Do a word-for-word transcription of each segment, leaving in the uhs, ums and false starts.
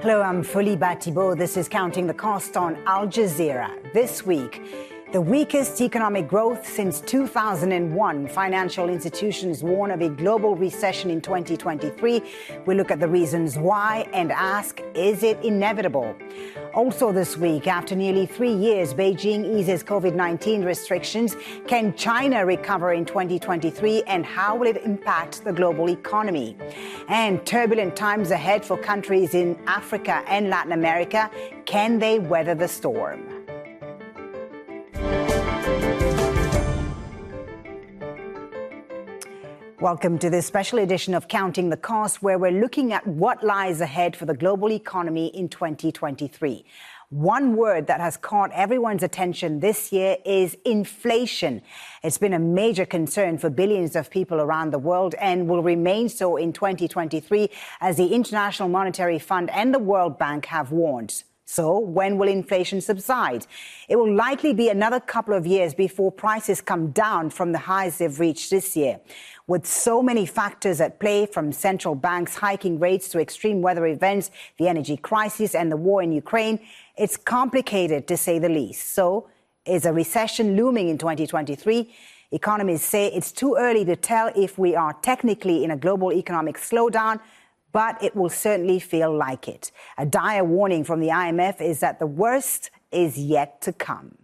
Hello, I'm Foliba Thibault. This is Counting the Cost on Al Jazeera. This week, the weakest economic growth since two thousand one. Financial institutions warn of a global recession in twenty twenty-three. We look at the reasons why and ask, is it inevitable? Also this week, after nearly three years, Beijing eases COVID nineteen restrictions. Can China recover in twenty twenty-three, and how will it impact the global economy? And turbulent times ahead for countries in Africa and Latin America. Can they weather the storm? Welcome to this special edition of Counting the Cost, where we're looking at what lies ahead for the global economy in twenty twenty-three. One word that has caught everyone's attention this year is inflation. It's been a major concern for billions of people around the world and will remain so in twenty twenty-three, as the International Monetary Fund and the World Bank have warned. So when will inflation subside? It will likely be another couple of years before prices come down from the highs they've reached this year. With so many factors at play, from central banks hiking rates to extreme weather events, the energy crisis and the war in Ukraine, it's complicated to say the least. So is a recession looming in twenty twenty-three? Economists say it's too early to tell if we are technically in a global economic slowdown, but it will certainly feel like it. A dire warning from the I M F is that the worst is yet to come.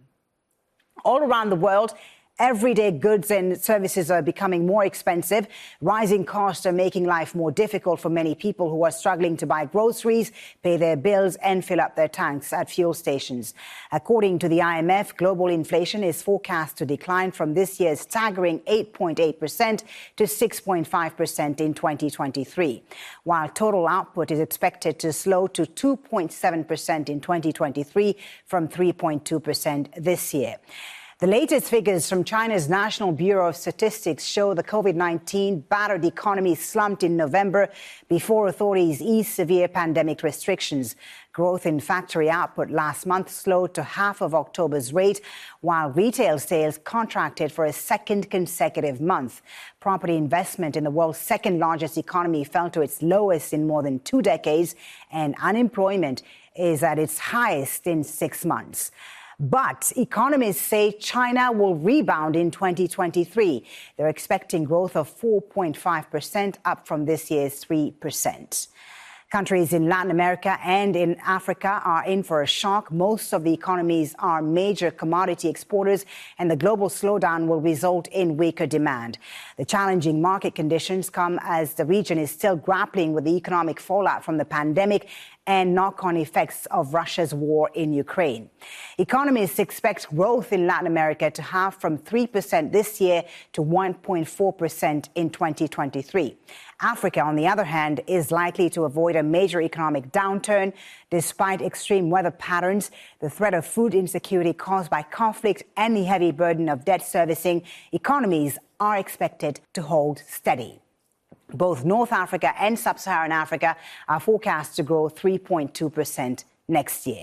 All around the world, everyday goods and services are becoming more expensive. Rising costs are making life more difficult for many people who are struggling to buy groceries, pay their bills, and fill up their tanks at fuel stations. According to the I M F, global inflation is forecast to decline from this year's staggering eight point eight percent to six point five percent in twenty twenty-three, while total output is expected to slow to two point seven percent in twenty twenty-three from three point two percent this year. The latest figures from China's National Bureau of Statistics show the COVID nineteen battered economy slumped in November before authorities eased severe pandemic restrictions. Growth in factory output last month slowed to half of October's rate, while retail sales contracted for a second consecutive month. Property investment in the world's second largest economy fell to its lowest in more than two decades, and unemployment is at its highest in six months. But economists say China will rebound in twenty twenty-three. They're expecting growth of four point five percent, up from this year's three percent. Countries in Latin America and in Africa are in for a shock. Most of the economies are major commodity exporters, and the global slowdown will result in weaker demand. The challenging market conditions come as the region is still grappling with the economic fallout from the pandemic and knock-on effects of Russia's war in Ukraine. Economists expect growth in Latin America to halve from three percent this year to one point four percent in twenty twenty-three. Africa, on the other hand, is likely to avoid a major economic downturn. Despite extreme weather patterns, the threat of food insecurity caused by conflict, and the heavy burden of debt servicing, economies are expected to hold steady. Both North Africa and Sub-Saharan Africa are forecast to grow three point two percent next year.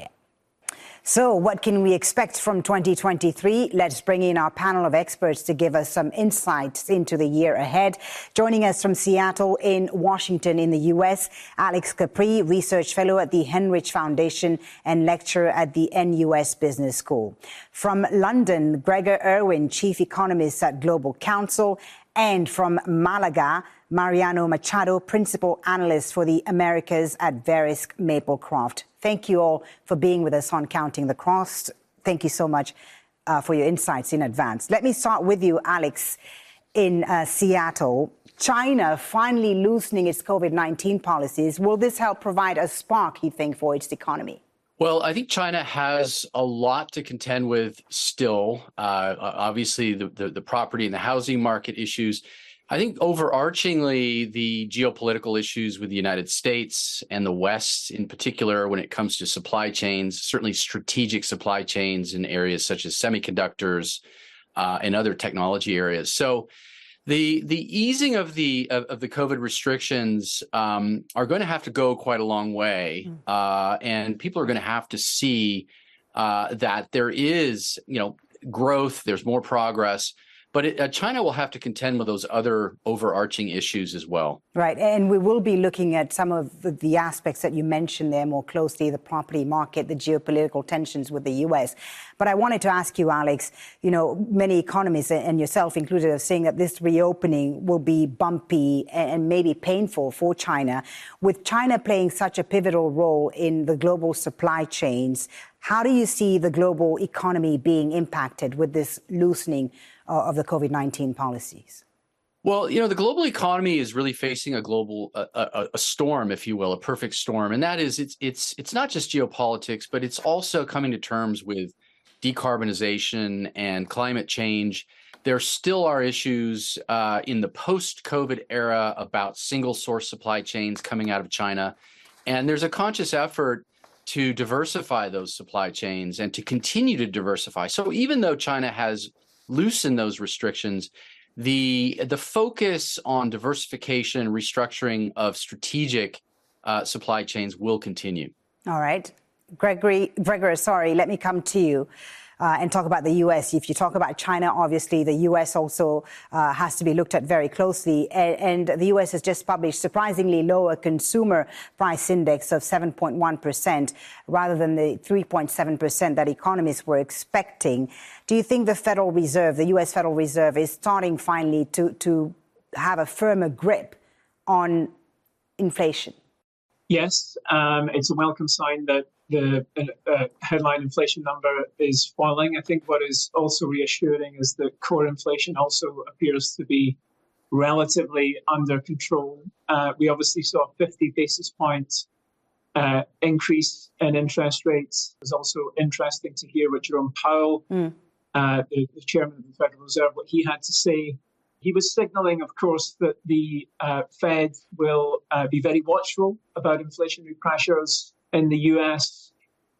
So what can we expect from twenty twenty-three? Let's bring in our panel of experts to give us some insights into the year ahead. Joining us from Seattle in Washington in the U S, Alex Capri, Research Fellow at the Henrich Foundation and lecturer at the N U S Business School. From London, Gregor Irwin, Chief Economist at Global Counsel. And from Malaga, Mariano Machado, Principal Analyst for the Americas at Verisk Maplecroft. Thank you all for being with us on Counting the Cost. Thank you so much uh, for your insights in advance. Let me start with you, Alex, in uh, Seattle. China finally loosening its COVID nineteen policies. Will this help provide a spark, you think, for its economy? Well, I think China has a lot to contend with still. Uh, obviously, the, the, the property and the housing market issues. I think overarchingly, the geopolitical issues with the United States and the West in particular, when it comes to supply chains, certainly strategic supply chains in areas such as semiconductors uh, and other technology areas. So the the easing of the of, of the COVID restrictions um, are going to have to go quite a long way, uh, and people are going to have to see uh, that there is, you know, growth. There's more progress. But it, uh, China will have to contend with those other overarching issues as well. Right. And we will be looking at some of the, the aspects that you mentioned there more closely, the property market, the geopolitical tensions with the U S. But I wanted to ask you, Alex, you know, many economists and yourself included are saying that this reopening will be bumpy and maybe painful for China. With China playing such a pivotal role in the global supply chains, how do you see the global economy being impacted with this loosening of the COVID nineteen policies? Well, you know, the global economy is really facing a global a, a, a storm, if you will, a perfect storm, and that is it's it's it's not just geopolitics, but it's also coming to terms with decarbonization and climate change. There still are issues uh, in the post-COVID era about single-source supply chains coming out of China, and there's a conscious effort to diversify those supply chains and to continue to diversify. So even though China has loosened those restrictions, the the focus on diversification and restructuring of strategic uh, supply chains will continue. All right. Gregory, Gregor, sorry, let me come to you uh, and talk about the U S. If you talk about China, obviously the U S also uh, has to be looked at very closely. And, and the U S has just published surprisingly lower consumer price index of seven point one percent rather than the three point seven percent that economists were expecting. Do you think the Federal Reserve, the U S Federal Reserve, is starting finally to, to have a firmer grip on inflation? Yes, um, it's a welcome sign that the uh, headline inflation number is falling. I think what is also reassuring is that core inflation also appears to be relatively under control. Uh, we obviously saw a fifty basis points uh, increase in interest rates. It was also interesting to hear what Jerome Powell, mm. uh, the, the chairman of the Federal Reserve, what he had to say. He was signaling, of course, that the uh, Fed will uh, be very watchful about inflationary pressures in the U S.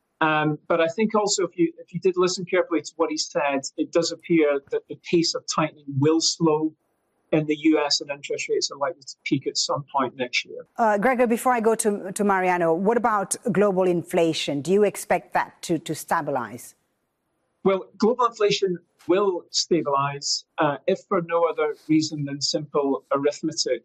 Um, but I think also if you if you did listen carefully to what he said, it does appear that the pace of tightening will slow in the U S and interest rates are likely to peak at some point next year. Uh, Gregor, before I go to, to Mariano, what about global inflation? Do you expect that to, to stabilize? Well, global inflation will stabilize, uh, if for no other reason than simple arithmetic.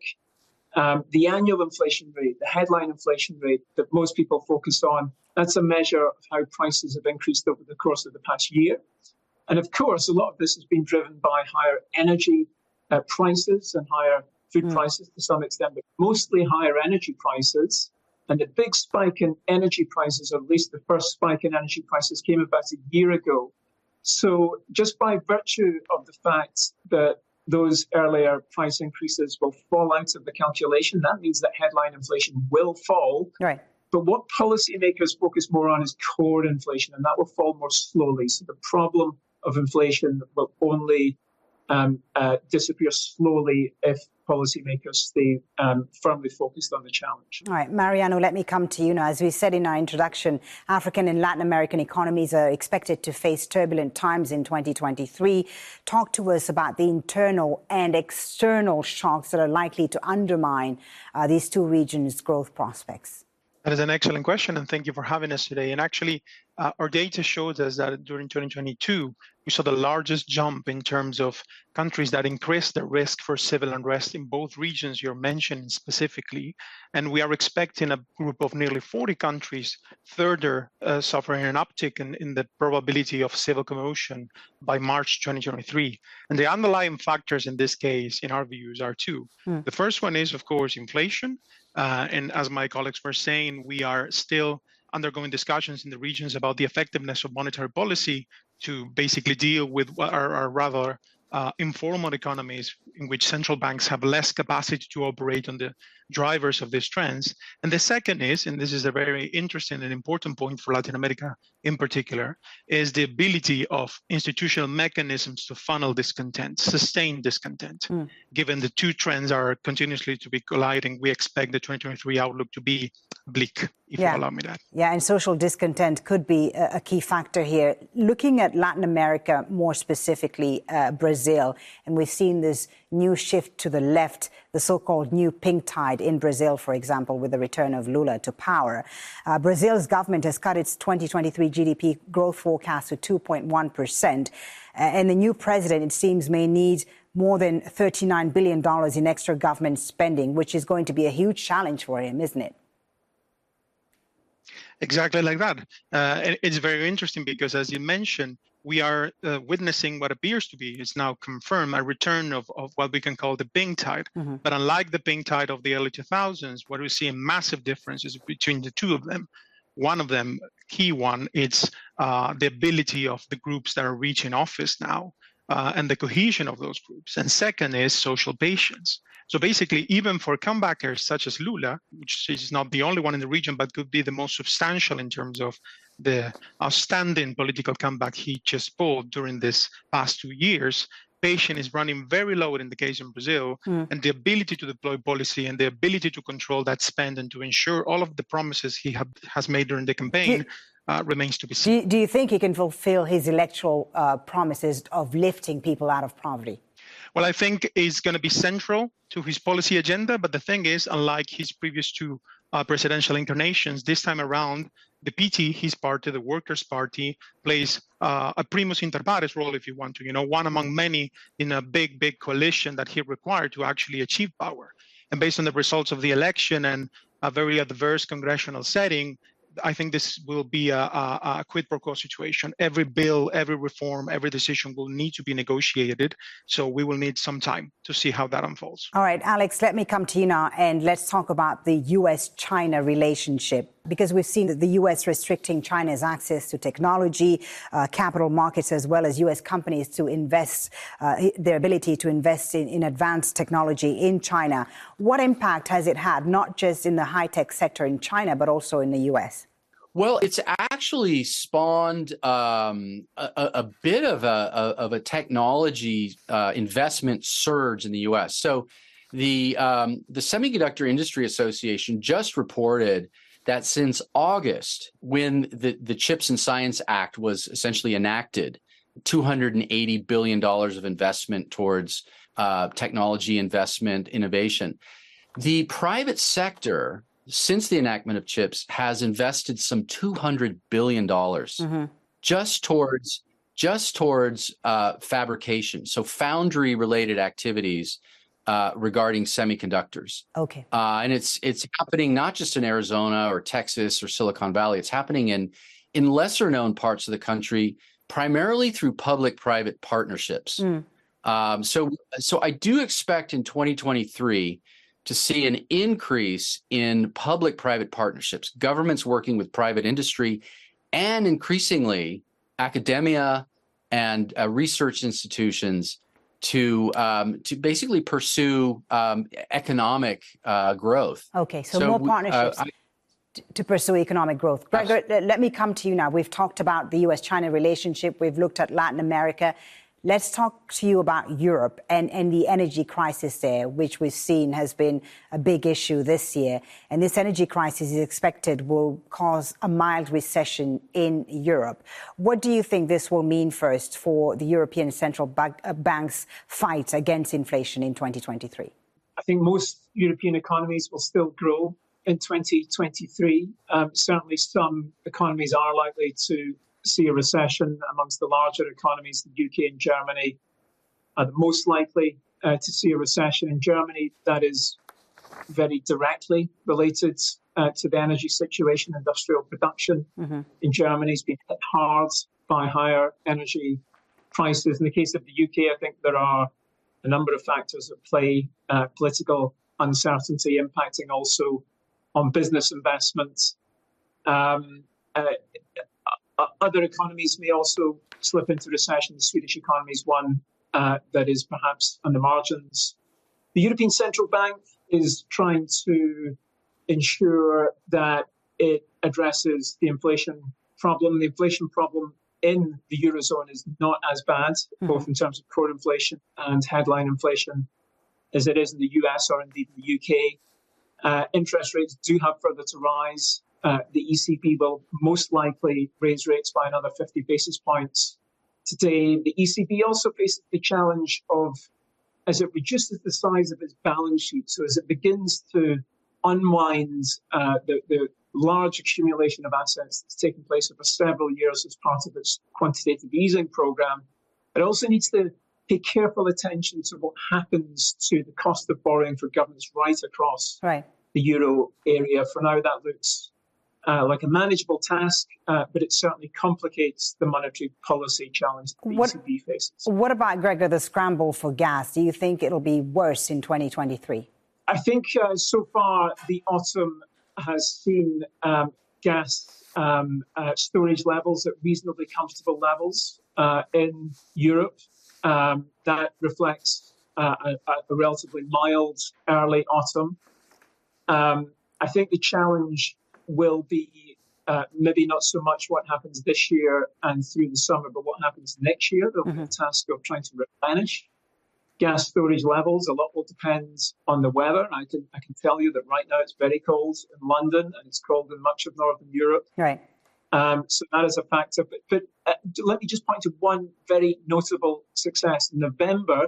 Um, the annual inflation rate, the headline inflation rate that most people focus on, that's a measure of how prices have increased over the course of the past year. And of course, a lot of this has been driven by higher energy uh, prices and higher food mm. prices to some extent, but mostly higher energy prices. And the big spike in energy prices, or at least the first spike in energy prices, came about a year ago. So just by virtue of the fact that those earlier price increases will fall out of the calculation, that means that headline inflation will fall. Right. But what policymakers focus more on is core inflation, and that will fall more slowly. So the problem of inflation will only um, uh, disappear slowly if policymakers stay um, firmly focused on the challenge. All right, Mariano, let me come to you now. As we said in our introduction, African and Latin American economies are expected to face turbulent times in twenty twenty-three. Talk to us about the internal and external shocks that are likely to undermine uh, these two regions' growth prospects. That is an excellent question, and thank you for having us today. And actually, uh, our data shows us that during twenty twenty-two, we saw the largest jump in terms of countries that increased the risk for civil unrest in both regions you're mentioning specifically. And we are expecting a group of nearly forty countries further uh, suffering an uptick in, in the probability of civil commotion by March twenty twenty-three. And the underlying factors in this case, in our views, are two. Mm. The first one is, of course, inflation. Uh, and as my colleagues were saying, we are still undergoing discussions in the regions about the effectiveness of monetary policy to basically deal with what are, are rather uh, informal economies in which central banks have less capacity to operate on the drivers of these trends. And the second is, and this is a very interesting and important point for Latin America in particular, is the ability of institutional mechanisms to funnel discontent, sustain discontent. Mm. Given the two trends are continuously to be colliding, we expect the twenty twenty-three outlook to be bleak, if yeah. you allow me that. Yeah, and social discontent could be a, a key factor here. Looking at Latin America, more specifically uh, Brazil, and we've seen this new shift to the left, the so-called new pink tide in Brazil, for example, with the return of Lula to power. Uh, Brazil's government has cut its twenty twenty-three G D P growth forecast to two point one percent. Uh, and the new president, it seems, may need more than thirty-nine billion dollars in extra government spending, which is going to be a huge challenge for him, isn't it? Exactly like that. Uh, it's very interesting because, as you mentioned, we are uh, witnessing what appears to be, is now confirmed, a return of, of what we can call the pink tide. Mm-hmm. But unlike the pink tide of the early two thousands, what we see a massive differences between the two of them. One of them, key one, it's uh, the ability of the groups that are reaching office now uh, and the cohesion of those groups. And second is social patience. So basically, even for comebackers such as Lula, which is not the only one in the region, but could be the most substantial in terms of the outstanding political comeback he just pulled during this past two years, patience is running very low in the case in Brazil, mm. and the ability to deploy policy and the ability to control that spend and to ensure all of the promises he have, has made during the campaign you, uh, remains to be seen. Do you, do you think he can fulfill his electoral uh, promises of lifting people out of poverty? Well, I think it's going to be central to his policy agenda. But the thing is, unlike his previous two uh, presidential incarnations, this time around, the P T, his party, the Workers' Party, plays uh, a primus inter pares role, if you want to, you know, one among many in a big, big coalition that he required to actually achieve power. And based on the results of the election and a very adverse congressional setting, I think this will be a, a, a quid pro quo situation. Every bill, every reform, every decision will need to be negotiated. So we will need some time to see how that unfolds. All right, Alex, let me come to you now and let's talk about the U S China relationship, because we've seen that the U S restricting China's access to technology, uh, capital markets, as well as U S companies to invest, uh, their ability to invest in, in advanced technology in China. What impact has it had, not just in the high-tech sector in China, but also in the U S? Well, it's actually spawned um, a, a bit of a, of a technology uh, investment surge in the U S. So the um, the Semiconductor Industry Association just reported that since August, when the, the Chips and Science Act was essentially enacted, two hundred eighty billion dollars of investment towards uh, technology investment, innovation. The private sector, since the enactment of CHIPS, has invested some two hundred billion dollars mm-hmm. just towards just towards uh, fabrication, so foundry-related activities uh, regarding semiconductors. Okay, uh, and it's it's happening not just in Arizona or Texas or Silicon Valley. It's happening in in lesser-known parts of the country, primarily through public-private partnerships. Mm. Um, so so I do expect in twenty twenty-three. To see an increase in public-private partnerships, governments working with private industry, and increasingly academia and uh, research institutions to um, to basically pursue um, economic uh, growth. Okay, so, so more partnerships uh, I, to pursue economic growth. Gregor, let me come to you now. We've talked about the U S China relationship. We've looked at Latin America. Let's talk to you about Europe and, and the energy crisis there, which we've seen has been a big issue this year. And this energy crisis is expected will cause a mild recession in Europe. What do you think this will mean first for the European Central Bank's fight against inflation in twenty twenty-three? I think most European economies will still grow in twenty twenty-three. Um, certainly some economies are likely to see a recession. Amongst the larger economies, the U K and Germany are the most likely uh, to see a recession. In Germany, that is very directly related uh, to the energy situation. Industrial production mm-hmm. in Germany has been hit hard by higher energy prices. In the case of the U K, I think there are a number of factors at play. Uh, political uncertainty impacting also on business investments. Um, uh, Other economies may also slip into recession. The Swedish economy is one uh, that is perhaps on the margins. The European Central Bank is trying to ensure that it addresses the inflation problem. The inflation problem in the Eurozone is not as bad, mm-hmm. both in terms of core inflation and headline inflation, as it is in the U S or indeed in the U K. Uh, interest rates do have further to rise. Uh, the E C B will most likely raise rates by another fifty basis points today. The E C B also faces the challenge of, as it reduces the size of its balance sheet, so as it begins to unwind uh, the, the large accumulation of assets that's taken place over several years as part of its quantitative easing program, it also needs to pay careful attention to what happens to the cost of borrowing for governments right across right. the euro area. For now, that looks uh, like a manageable task, uh, but it certainly complicates the monetary policy challenge that the what, E C B faces. What about, Gregor, the scramble for gas? Do you think it'll be worse in twenty twenty-three? I think uh, so far the autumn has seen um, gas um, uh, storage levels at reasonably comfortable levels uh, in Europe. Um, that reflects uh, a, a relatively mild early autumn. Um, I think the challenge will be uh, maybe not so much what happens this year and through the summer, but what happens next year. There'll mm-hmm. be the task of trying to replenish gas storage levels. A lot will depend on the weather. I can I can tell you that right now it's very cold in London and it's cold in much of Northern Europe. Right. Um, so that is a factor. But, but uh, let me just point to one very notable success. In November,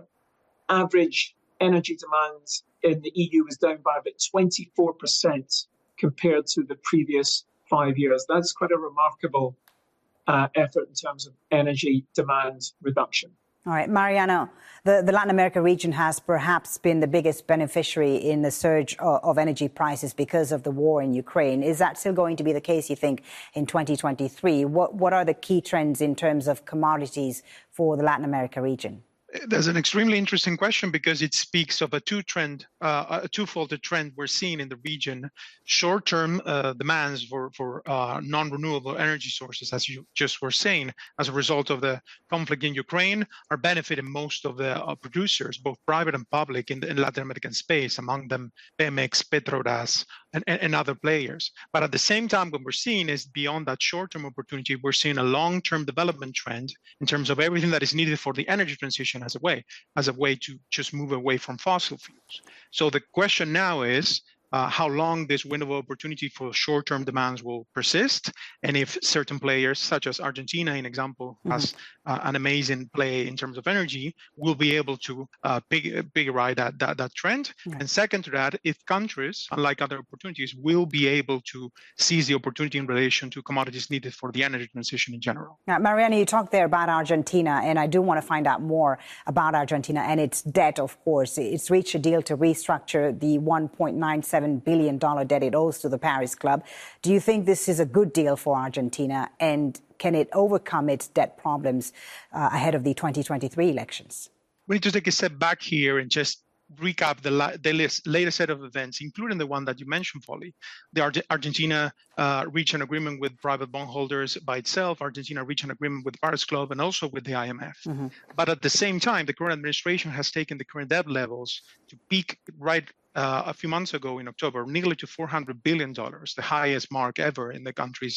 average energy demand in the E U was down by about twenty-four percent compared to the previous five years. That's quite a remarkable uh, effort in terms of energy demand reduction. All right, Mariano, the, the Latin America region has perhaps been the biggest beneficiary in the surge of, of energy prices because of the war in Ukraine. Is that still going to be the case, you think, in twenty twenty-three? What, what are the key trends in terms of commodities for the Latin America region? That's an extremely interesting question because it speaks of a two-trend, uh, a twofold trend we're seeing in the region. Short-term uh, demands for, for uh, non-renewable energy sources, as you just were saying, as a result of the conflict in Ukraine, are benefiting most of the uh, producers, both private and public, in the in Latin American space, among them Pemex, Petrobras, and, and, and other players. But at the same time, what we're seeing is beyond that short-term opportunity, we're seeing a long-term development trend in terms of everything that is needed for the energy transition as a way, as a way to just move away from fossil fuels. So the question now is uh, how long this window of opportunity for short-term demands will persist, and if certain players, such as Argentina, in example, mm-hmm. has uh, an amazing play in terms of energy, will be able to uh, big, big ride that, that, that trend. Yeah. And second to that, if countries, unlike other opportunities, will be able to seize the opportunity in relation to commodities needed for the energy transition in general. Now, Mariano, you talked there about Argentina, and I do want to find out more about Argentina and its debt, of course. It's reached a deal to restructure the one point nine seven billion dollars debt it owes to the Paris Club. Do you think this is a good deal for Argentina, and can it overcome its debt problems uh, ahead of the twenty twenty-three elections? We need to take a step back here and just recap the, la- the list, latest set of events, including the one that you mentioned, Folly. The Ar- Argentina uh, reached an agreement with private bondholders by itself. Argentina reached an agreement with the Paris Club and also with the I M F. Mm-hmm. But at the same time, the current administration has taken the current debt levels to peak right uh, a few months ago in October, nearly to four hundred billion dollars, the highest mark ever in the country's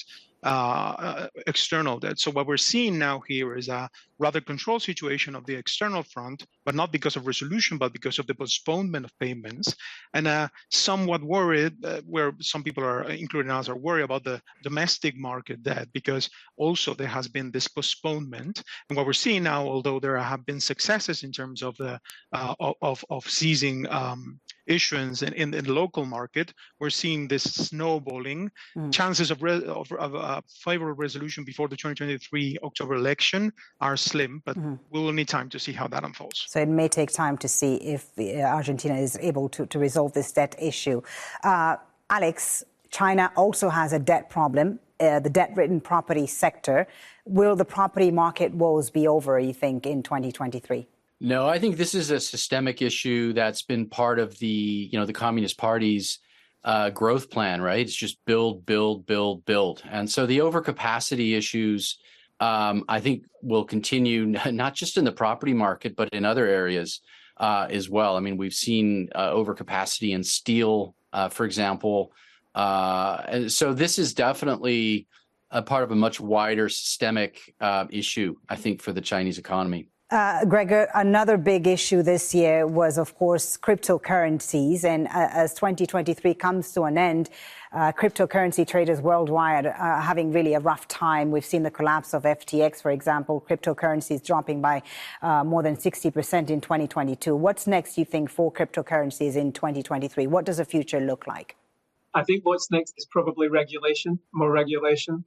uh, external debt. So what we're seeing now here is a rather controlled situation of the external front, but not because of resolution, but because of the postponement of payments, and uh, somewhat worried, uh, where some people are, including us, are worried about the domestic market debt, because also there has been this postponement. And what we're seeing now, although there have been successes in terms of the uh, of of seizing um, issuance in, in, in the local market, we're seeing this snowballing. Mm. Chances of, re- of, of a favorable resolution before the twenty twenty-three October election are slim, but mm-hmm. we will need time to see how that unfolds. So it may take time to see if uh, Argentina is able to, to resolve this debt issue. Uh, Alex, China also has a debt problem, uh, the debt-ridden property sector. Will the property market woes be over, you think, in twenty twenty-three? No, I think this is a systemic issue that's been part of the, you know, the Communist Party's uh, growth plan, right? It's just build, build, build, build. And so the overcapacity issues, um, I think, will continue not just in the property market, but in other areas uh, as well. I mean, we've seen uh, overcapacity in steel, uh, for example. Uh, and so this is definitely a part of a much wider systemic uh, issue, I think, for the Chinese economy. Uh, Gregor, another big issue this year was, of course, cryptocurrencies. And uh, as twenty twenty-three comes to an end, uh, cryptocurrency traders worldwide are having really a rough time. We've seen the collapse of F T X, for example, cryptocurrencies dropping by uh, more than sixty percent in twenty twenty-two. What's next, you think, for cryptocurrencies in twenty twenty-three? What does the future look like? I think what's next is probably regulation, more regulation.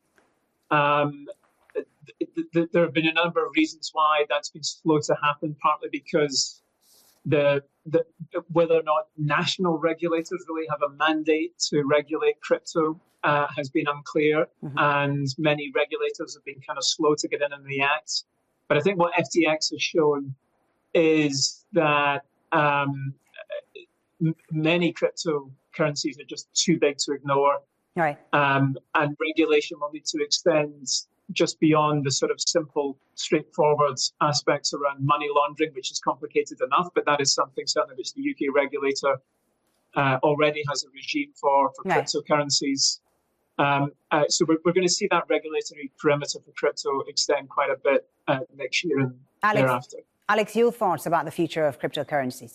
Um, There have been a number of reasons why that's been slow to happen, partly because the, the whether or not national regulators really have a mandate to regulate crypto uh, has been unclear, mm-hmm. and many regulators have been kind of slow to get in on the act. But I think what F T X has shown is that um, m- many cryptocurrencies are just too big to ignore, right. um, and regulation will need to extend just beyond the sort of simple, straightforward aspects around money laundering, which is complicated enough, but that is something certainly which the U K regulator uh, already has a regime for, for right. cryptocurrencies. Um, uh, so we're, we're going to see that regulatory perimeter for crypto extend quite a bit uh, next year and Alex, thereafter. Alex, your thoughts about the future of cryptocurrencies?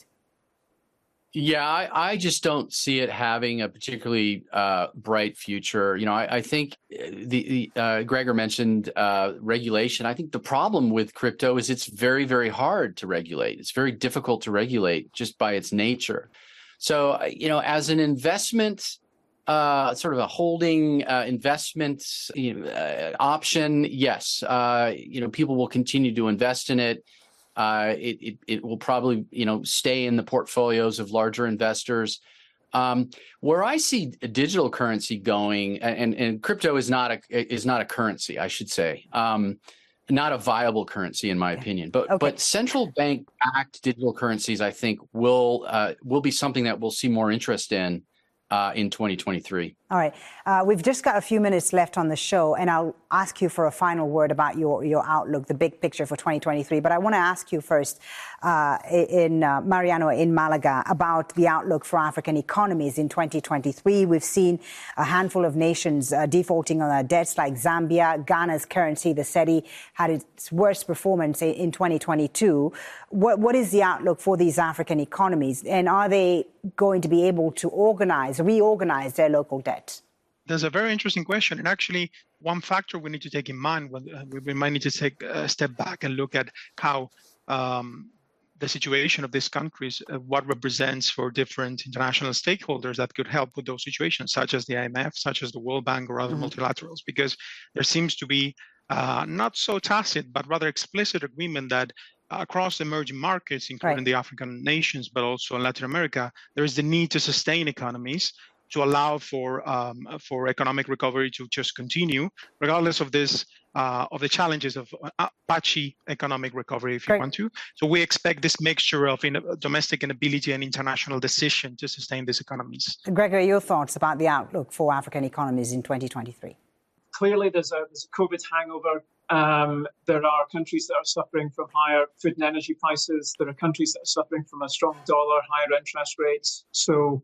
Yeah, I, I just don't see it having a particularly uh, bright future. You know, I, I think the, the uh, Gregor mentioned uh, regulation. I think the problem with crypto is it's very, very hard to regulate. It's very difficult to regulate just by its nature. So, you know, as an investment, uh, sort of a holding uh, investment you know, uh, option, yes, uh, you know, people will continue to invest in it. Uh, it, it it will probably, you know, stay in the portfolios of larger investors. Um, where I see a digital currency going, and, and crypto is not a is not a currency, I should say, um, not a viable currency in my opinion. But okay. but central bank backed digital currencies, I think, will uh, will be something that we'll see more interest in uh, in twenty twenty-three. All right. Uh, we've just got a few minutes left on the show, and I'll ask you for a final word about your, your outlook, the big picture for twenty twenty-three. But I want to ask you first, uh, in uh, Mariano, in Malaga, about the outlook for African economies in twenty twenty-three. We've seen a handful of nations uh, defaulting on their debts, like Zambia. Ghana's currency, the cedi, had its worst performance in twenty twenty-two. What, what is the outlook for these African economies, and are they going to be able to organize, reorganize their local debt? There's a very interesting question. And actually, one factor we need to take in mind, when uh, we might need to take a step back and look at how um, the situation of these countries, uh, what represents for different international stakeholders that could help with those situations, such as the I M F, such as the World Bank or other mm-hmm. multilaterals, because there seems to be uh, not so tacit, but rather explicit agreement that across emerging markets, including right. the African nations, but also in Latin America, there is the need to sustain economies to allow for um, for economic recovery to just continue, regardless of this uh, of the challenges of uh, patchy economic recovery, if you Great. want to. So we expect this mixture of in, domestic inability and international decision to sustain these economies. Gregor, your thoughts about the outlook for African economies in twenty twenty-three? Clearly, there's a, there's a COVID hangover. Um, there are countries that are suffering from higher food and energy prices. There are countries that are suffering from a strong dollar, higher interest rates. So,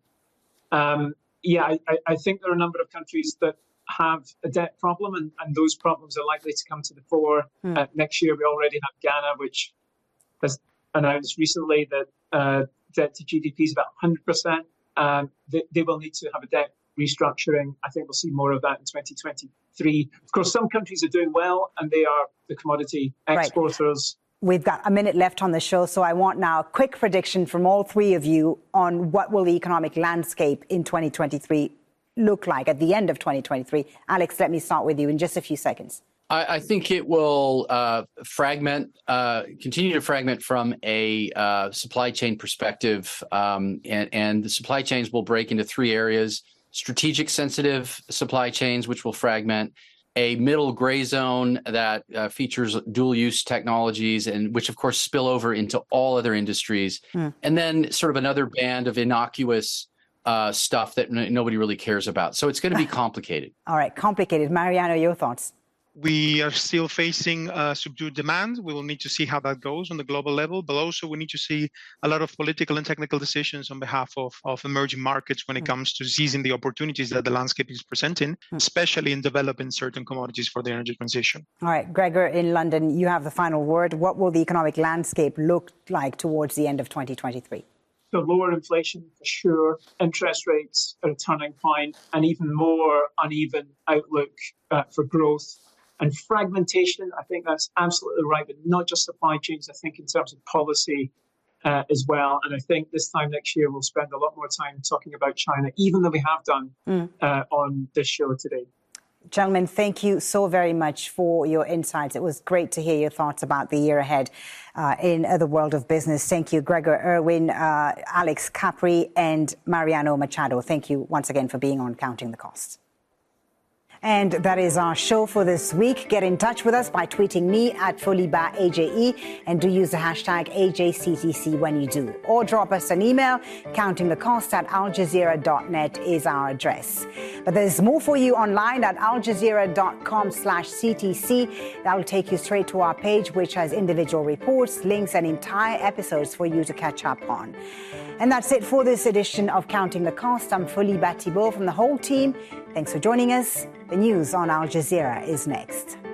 um, yeah, I, I think there are a number of countries that have a debt problem, and, and those problems are likely to come to the fore. Mm. Uh, next year, we already have Ghana, which has announced recently that uh, debt to G D P is about one hundred percent. Um, they, they will need to have a debt restructuring. I think we'll see more of that in twenty twenty-three. Of course, some countries are doing well, and they are the commodity exporters. Right. We've got a minute left on the show, so I want now a quick prediction from all three of you on what will the economic landscape in twenty twenty-three look like at the end of twenty twenty-three. Alex, let me start with you in just a few seconds. I, I think it will uh, fragment, uh, continue to fragment from a uh, supply chain perspective, um, and, and the supply chains will break into three areas: strategic sensitive supply chains, which will fragment; a middle gray zone that uh, features dual use technologies, and which of course spill over into all other industries. Mm. And then sort of another band of innocuous uh, stuff that n- nobody really cares about. So it's going to be complicated. All right. Complicated. Mariano, your thoughts? We are still facing uh, subdued demand. We will need to see how that goes on the global level, but also we need to see a lot of political and technical decisions on behalf of, of emerging markets when it mm. comes to seizing the opportunities that the landscape is presenting, mm. especially in developing certain commodities for the energy transition. All right, Gregor, in London, you have the final word. What will the economic landscape look like towards the end of twenty twenty-three? So lower inflation for sure, interest rates at a turning point, and even more uneven outlook uh, for growth. And fragmentation, I think that's absolutely right, but not just supply chains, I think in terms of policy uh, as well. And I think this time next year, we'll spend a lot more time talking about China, even though we have done mm. uh, on this show today. Gentlemen, thank you so very much for your insights. It was great to hear your thoughts about the year ahead uh, in the world of business. Thank you, Gregor Irwin, uh, Alex Capri, and Mariano Machado. Thank you once again for being on Counting the Cost. And that is our show for this week. Get in touch with us by tweeting me at Foliba A J E and do use the hashtag A J C T C when you do. Or drop us an email. Counting the Cost at al jazeera dot net is our address. But there's more for you online at al jazeera dot com slash C T C. That will take you straight to our page, which has individual reports, links, and entire episodes for you to catch up on. And that's it for this edition of Counting the Cost. I'm Foliba Thibault from the whole team. Thanks for joining us. The news on Al Jazeera is next.